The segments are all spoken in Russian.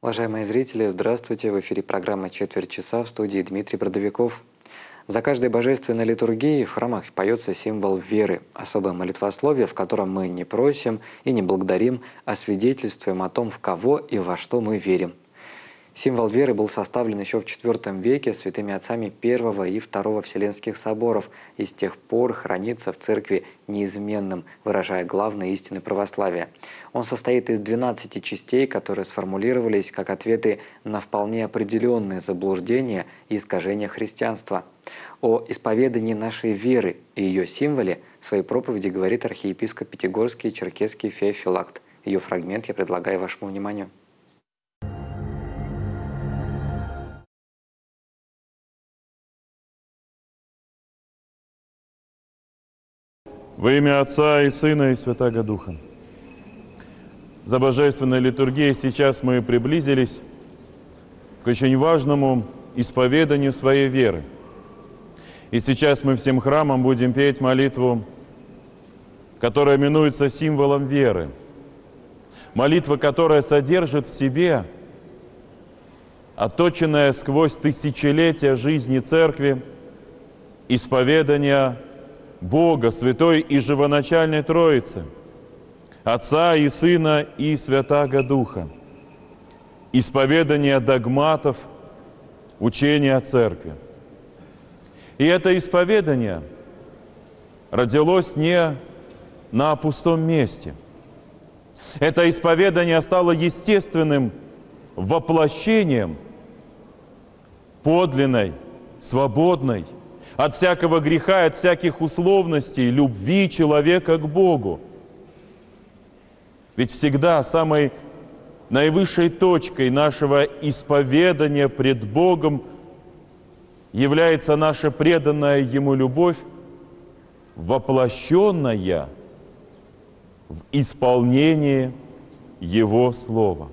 Уважаемые зрители, здравствуйте! В эфире программа «Четверть часа», в студии Дмитрий Бродовиков. За каждой божественной литургией в храмах поется символ веры, особое молитвословие, в котором мы не просим и не благодарим, а свидетельствуем о том, в кого и во что мы верим. Символ веры был составлен еще в IV веке святыми отцами I и II Вселенских соборов и с тех пор хранится в церкви неизменным, выражая главные истины православия. Он состоит из 12 частей, которые сформулировались как ответы на вполне определенные заблуждения и искажения христианства. О исповедании нашей веры и ее символе в своей проповеди говорит архиепископ Пятигорский и Черкесский Феофилакт. Ее фрагмент я предлагаю вашему вниманию. Во имя Отца и Сына и Святаго Духа. За Божественной литургией сейчас мы приблизились к очень важному исповеданию своей веры. И сейчас мы всем храмом будем петь молитву, которая именуется символом веры. Молитва, которая содержит в себе отточенное сквозь тысячелетия жизни Церкви исповедание Бога, Святой и Живоначальной Троицы, Отца и Сына и Святаго Духа, исповедание догматов учения о Церкви. И это исповедание родилось не на пустом месте. Это исповедание стало естественным воплощением подлинной, свободной, от всякого греха, от всяких условностей, любви человека к Богу. Ведь всегда самой наивысшей точкой нашего исповедания пред Богом является наша преданная Ему любовь, воплощенная в исполнении Его Слова.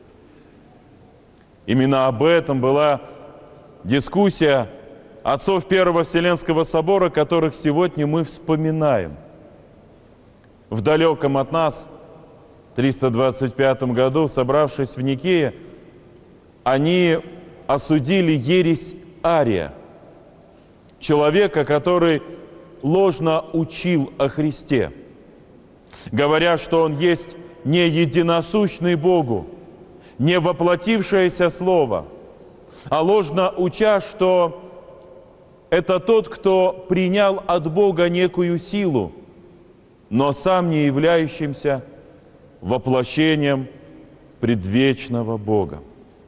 Именно об этом была дискуссия отцов Первого Вселенского собора, которых сегодня мы вспоминаем. В далеком от нас 325 году, собравшись в Никее, они осудили ересь Ария, человека, который ложно учил о Христе, говоря, что Он есть не единосущный Богу, не воплотившееся Слово, а ложно уча, что это тот, кто принял от Бога некую силу, но сам не являющимся воплощением предвечного Бога.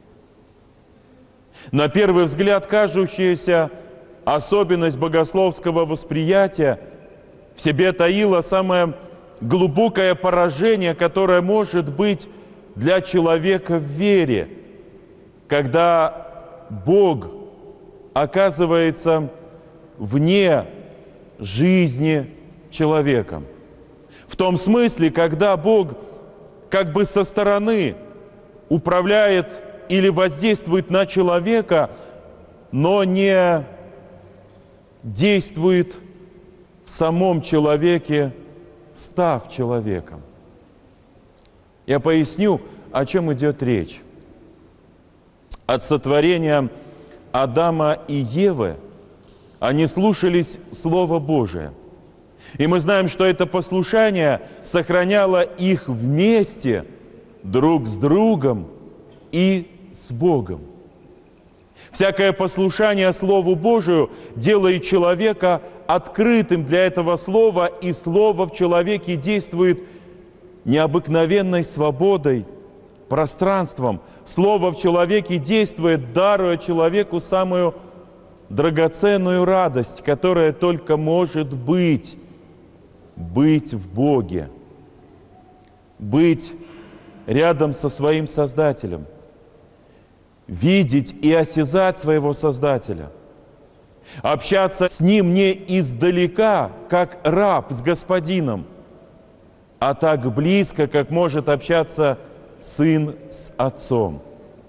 На первый взгляд, кажущаяся особенность богословского восприятия в себе таила самое глубокое поражение, которое может быть для человека в вере, когда Бог оказывается вне жизни человека. В том смысле, когда Бог как бы со стороны управляет или воздействует на человека, но не действует в самом человеке, став человеком. Я поясню, о чем идет речь. От сотворения Адама и Евы они слушались Слова Божия. И мы знаем, что это послушание сохраняло их вместе друг с другом и с Богом. Всякое послушание Слову Божию делает человека открытым для этого Слова, и Слово в человеке действует необыкновенной свободой, пространством. Слово в человеке действует, даруя человеку самую драгоценную радость, которая только может быть в Боге, быть рядом со своим Создателем, видеть и осязать своего Создателя, общаться с Ним не издалека, как раб с господином, а так близко, как может общаться сын с отцом.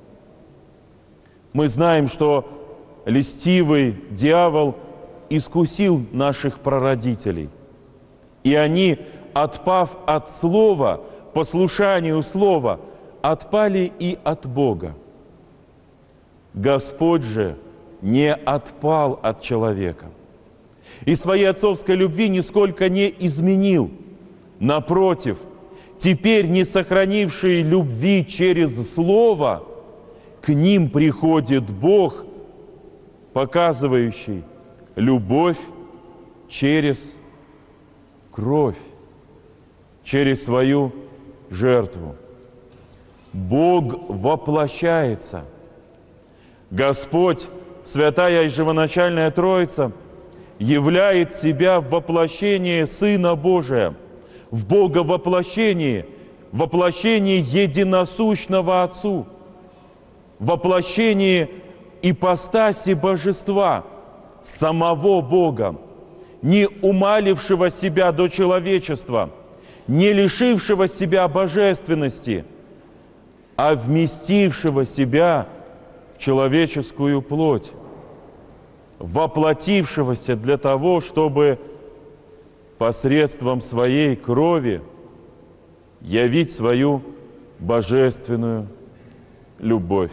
Мы знаем, что льстивый дьявол искусил наших прародителей, и они, отпав от слова, послушанию слова, отпали и от Бога. Господь же не отпал от человека. И своей отцовской любви нисколько не изменил. Напротив, теперь не сохранившие любви через Слово, к ним приходит Бог, показывающий любовь через кровь, через свою жертву. Бог воплощается. Господь, Святая и Живоначальная Троица, являет себя в воплощении Сына Божия, в Боговоплощении, воплощении единосущного Отцу, воплощении ипостаси Божества, самого Бога, не умалившего себя до человечества, не лишившего себя божественности, а вместившего себя в человеческую плоть, воплотившегося для того, чтобы посредством своей крови явить свою божественную любовь.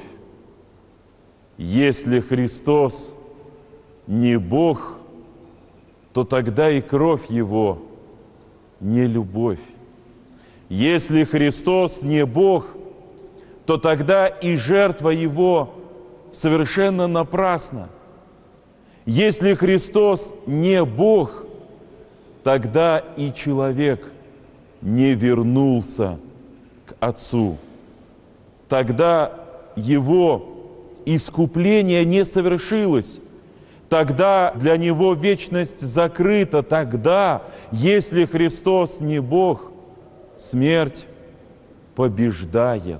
Если Христос не Бог, то тогда и кровь Его не любовь. Если Христос не Бог, то тогда и жертва Его совершенно напрасна. Если Христос не Бог, тогда и человек не вернулся к Отцу. Тогда его искупление не совершилось. Тогда для него вечность закрыта. Тогда, если Христос не Бог, смерть побеждает.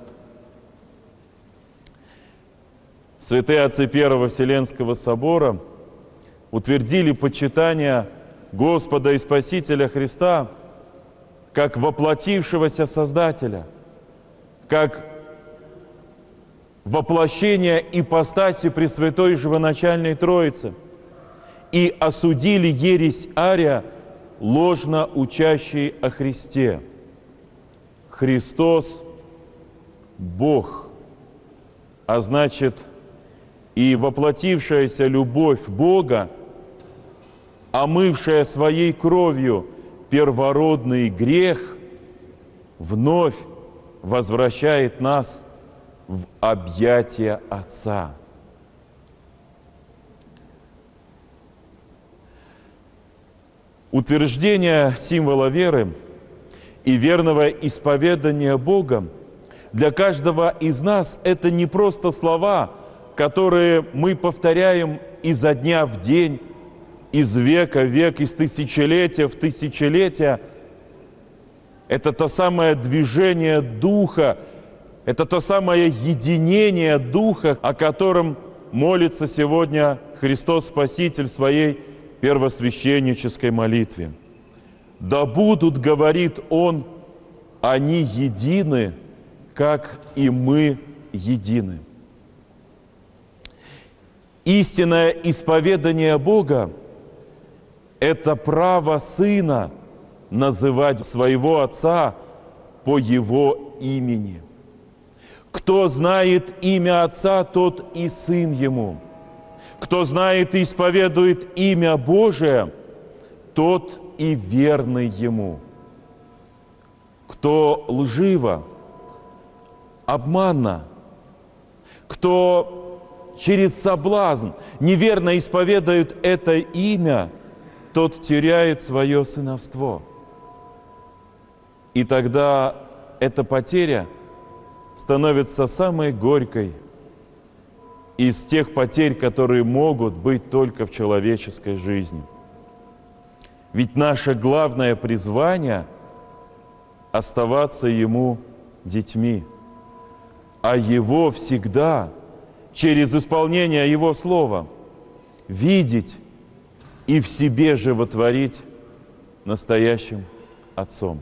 Святые отцы Первого Вселенского собора утвердили почитание Господа и Спасителя Христа как воплотившегося Создателя, как воплощение ипостаси Пресвятой Живоначальной Троицы, и осудили ересь Ария, ложно учащей о Христе. Христос – Бог, а значит, и воплотившаяся любовь Бога, омывшая своей кровью первородный грех, вновь возвращает нас в объятия Отца. Утверждение символа веры и верного исповедания Бога для каждого из нас – это не просто слова, которые мы повторяем изо дня в день, из века в век, из тысячелетия в тысячелетие. Это то самое движение Духа, это то самое единение Духа, о котором молится сегодня Христос Спаситель в своей первосвященнической молитве. «Да будут, — говорит Он, — они едины, как и мы едины». Истинное исповедание Бога – это право Сына называть своего Отца по Его имени. Кто знает имя Отца, тот и Сын Ему. Кто знает и исповедует имя Божие, тот и верный Ему. Кто лживо, обманно, кто через соблазн неверно исповедует это имя, тот теряет свое сыновство. И тогда эта потеря становится самой горькой из тех потерь, которые могут быть только в человеческой жизни. Ведь наше главное призвание – оставаться Ему детьми, а Его всегда, через исполнение Его Слова, видеть и в себе животворить настоящим Отцом.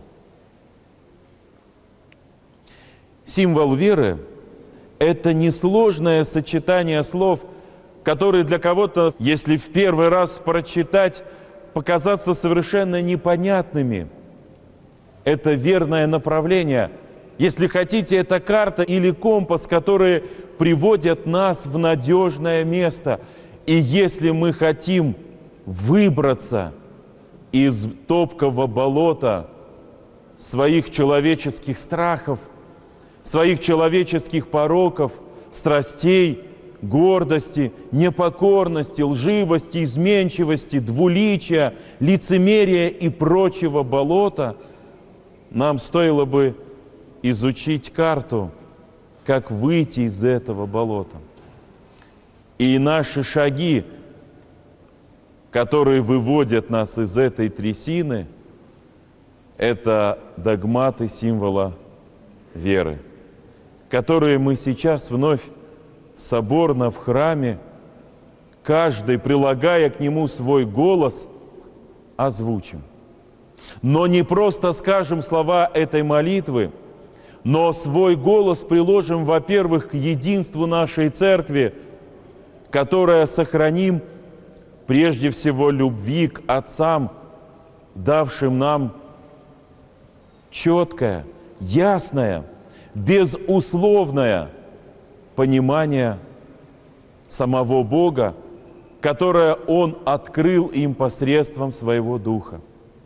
Символ веры – это несложное сочетание слов, которые для кого-то, если в первый раз прочитать, показаться совершенно непонятными. Это верное направление, Если хотите, это карта или компас, которые приводят нас в надежное место. И если мы хотим выбраться из топкого болота своих человеческих страхов, своих человеческих пороков, страстей, гордости, непокорности, лживости, изменчивости, двуличия, лицемерия и прочего болота, нам стоило бы изучить карту, как выйти из этого болота. И наши шаги, которые выводят нас из этой трясины, это догматы символа веры, которые мы сейчас вновь соборно в храме, каждый, прилагая к нему свой голос, озвучим. Но не просто скажем слова этой молитвы, но свой голос приложим, во-первых, к единству нашей Церкви, которое сохраним прежде всего любви к отцам, давшим нам четкое, ясное, безусловное понимание самого Бога, которое Он открыл им посредством Своего Духа.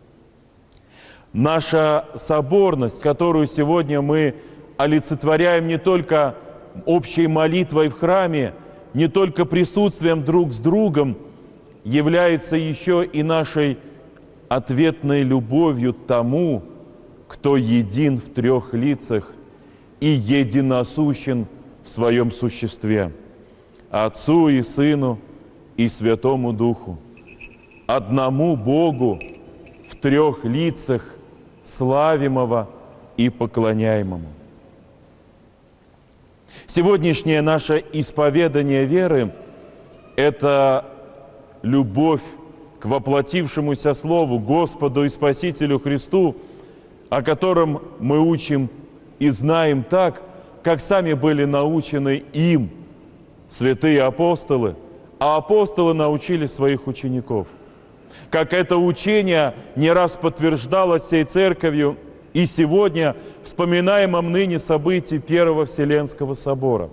Наша соборность, которую сегодня мы олицетворяем не только общей молитвой в храме, не только присутствием друг с другом, является еще и нашей ответной любовью тому, кто един в трех лицах и единосущен в своем существе, Отцу и Сыну и Святому Духу, одному Богу в трех лицах, славимого и поклоняемому. Сегодняшнее наше исповедание веры – это любовь к воплотившемуся Слову, Господу и Спасителю Христу, о котором мы учим и знаем так, как сами были научены им, святые апостолы, а апостолы научили своих учеников. Как это учение не раз подтверждалось всей Церковью и сегодня в вспоминаемом ныне событии Первого Вселенского собора.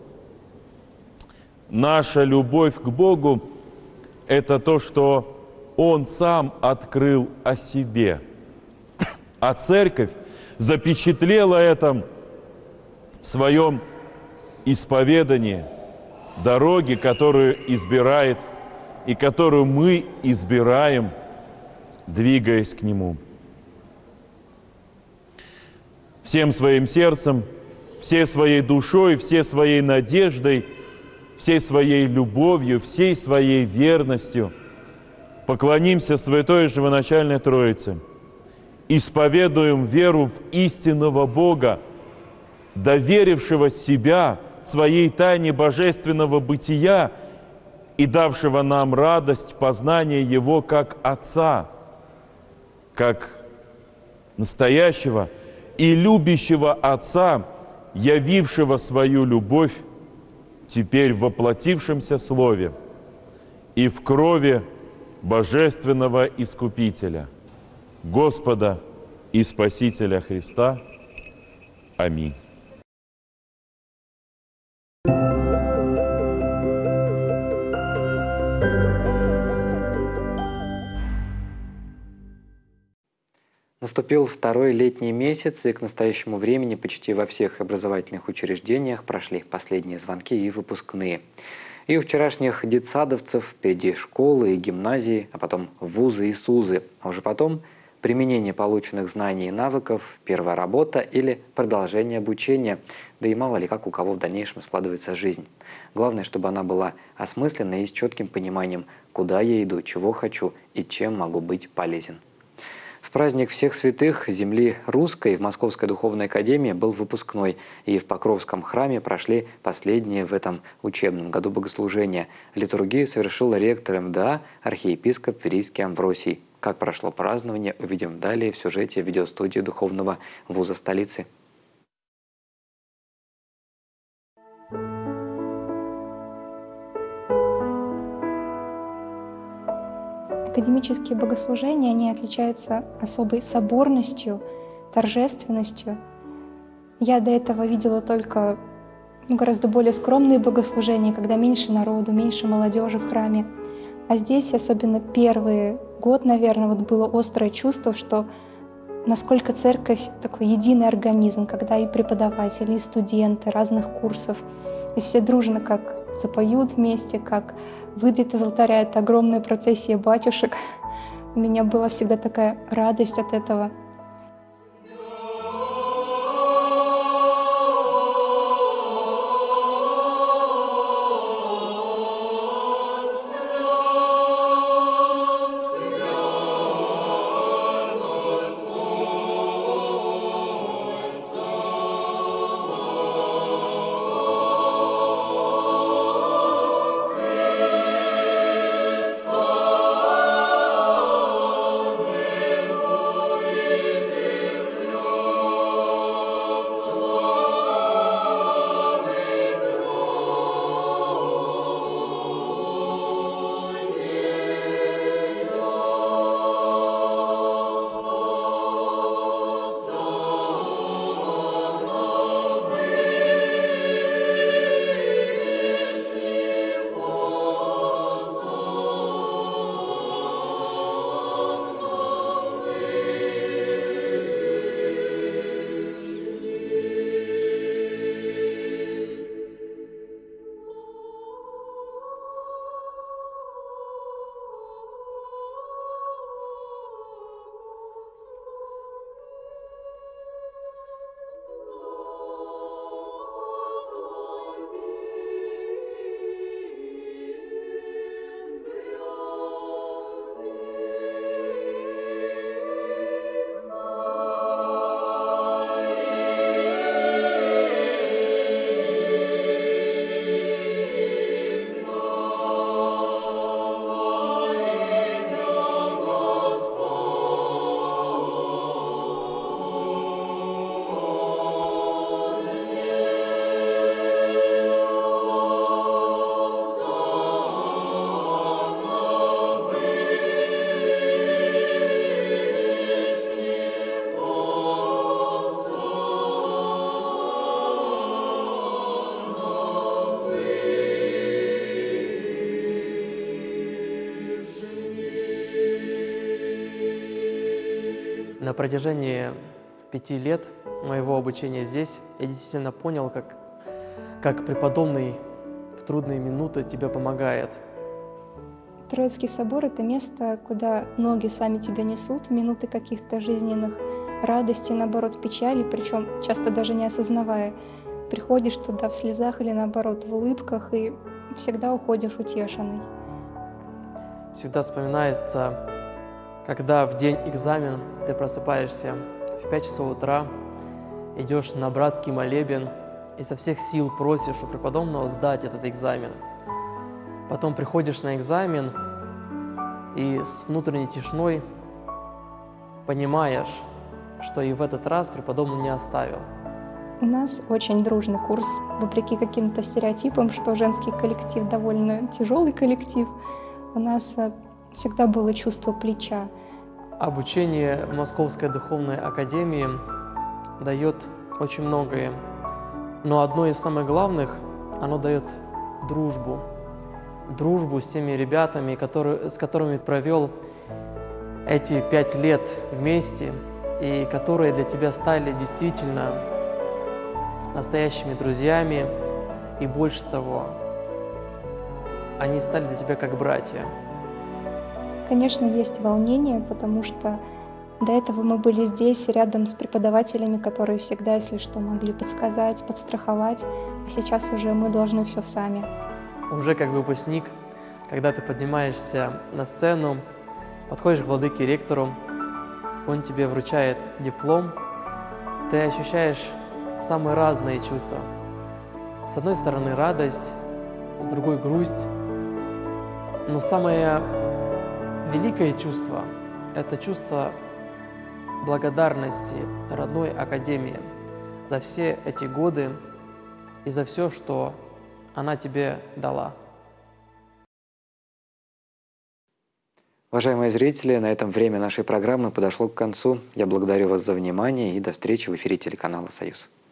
Наша любовь к Богу – это то, что Он сам открыл о себе. А Церковь запечатлела это в своем исповедании, дороги, которую избирает и которую мы избираем, двигаясь к Нему. Всем своим сердцем, всей своей душой, всей своей надеждой, всей своей любовью, всей своей верностью поклонимся Святой Живоначальной Троице, исповедуем веру в истинного Бога, доверившего себя своей тайне божественного бытия и давшего нам радость познания Его как Отца, как настоящего и любящего Отца, явившего свою любовь теперь в воплотившемся Слове и в крови Божественного Искупителя, Господа и Спасителя Христа. Аминь. Наступил второй летний месяц, и к настоящему времени почти во всех образовательных учреждениях прошли последние звонки и выпускные. И у вчерашних детсадовцев впереди школы и гимназии, а потом вузы и СУЗы, а уже потом применение полученных знаний и навыков, первая работа или продолжение обучения, да и мало ли как у кого в дальнейшем складывается жизнь. Главное, чтобы она была осмысленной и с четким пониманием, куда я иду, чего хочу и чем могу быть полезен. В праздник всех святых земли русской в Московской духовной академии был выпускной, и в Покровском храме прошли последние в этом учебном году богослужения. Литургию совершил ректор МДА архиепископ Верийский Амвросий. Как прошло празднование, увидим далее в сюжете видеостудии Духовного вуза столицы. Академические богослужения, они отличаются особой соборностью, торжественностью. Я до этого видела только гораздо более скромные богослужения, когда меньше народу, меньше молодежи в храме. А здесь, особенно первый год, наверное, вот было острое чувство, что насколько церковь такой единый организм, когда и преподаватели, и студенты разных курсов, и все дружно как запоют вместе, как выйдет из алтаря эта огромная процессия батюшек. У меня была всегда такая радость от этого. На протяжении 5 лет моего обучения здесь я действительно понял, как преподобный в трудные минуты тебе помогает. Троицкий собор — это место, куда ноги сами тебя несут в минуты каких-то жизненных радостей, наоборот, печали, причем часто даже не осознавая. Приходишь туда в слезах или, наоборот, в улыбках, и всегда уходишь утешенный. Всегда вспоминается, когда в день экзамена ты просыпаешься в 5 часов утра, идешь на братский молебен и со всех сил просишь у преподобного сдать этот экзамен. Потом приходишь на экзамен и с внутренней тишиной понимаешь, что и в этот раз преподобный не оставил. У нас очень дружный курс, вопреки каким-то стереотипам, что женский коллектив довольно тяжелый коллектив. У нас всегда было чувство плеча. Обучение в Московской духовной академии дает очень многое, но одно из самых главных, оно дает дружбу. Дружбу с теми ребятами, с которыми провел эти 5 лет вместе, и которые для тебя стали действительно настоящими друзьями, и больше того, они стали для тебя как братья. Конечно, есть волнение, потому что до этого мы были здесь, рядом с преподавателями, которые всегда, если что, могли подсказать, подстраховать, а сейчас уже мы должны все сами. Уже как выпускник, когда ты поднимаешься на сцену, подходишь к владыке ректору, он тебе вручает диплом, ты ощущаешь самые разные чувства. С одной стороны радость, с другой грусть, но самое великое чувство – это чувство благодарности родной академии за все эти годы и за все, что она тебе дала. Уважаемые зрители, на этом время нашей программы подошло к концу. Я благодарю вас за внимание и до встречи в эфире телеканала «Союз».